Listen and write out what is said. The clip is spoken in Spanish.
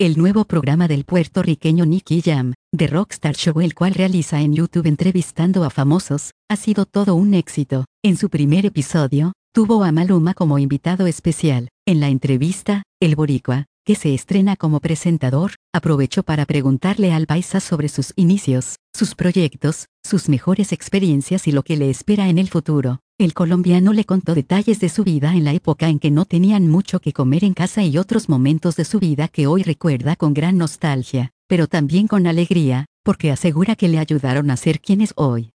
el nuevo programa del puertorriqueño Nicky Jam, The Rockstar Show, el cual realiza en YouTube entrevistando a famosos, ha sido todo un éxito. En su primer episodio, tuvo a Maluma como invitado especial. En la entrevista, el boricua, que se estrena como presentador, aprovechó para preguntarle al paisa sobre sus inicios, sus proyectos, sus mejores experiencias y lo que le espera en el futuro. El colombiano le contó detalles de su vida en la época en que no tenían mucho que comer en casa y otros momentos de su vida que hoy recuerda con gran nostalgia, pero también con alegría, porque asegura que le ayudaron a ser quien es hoy.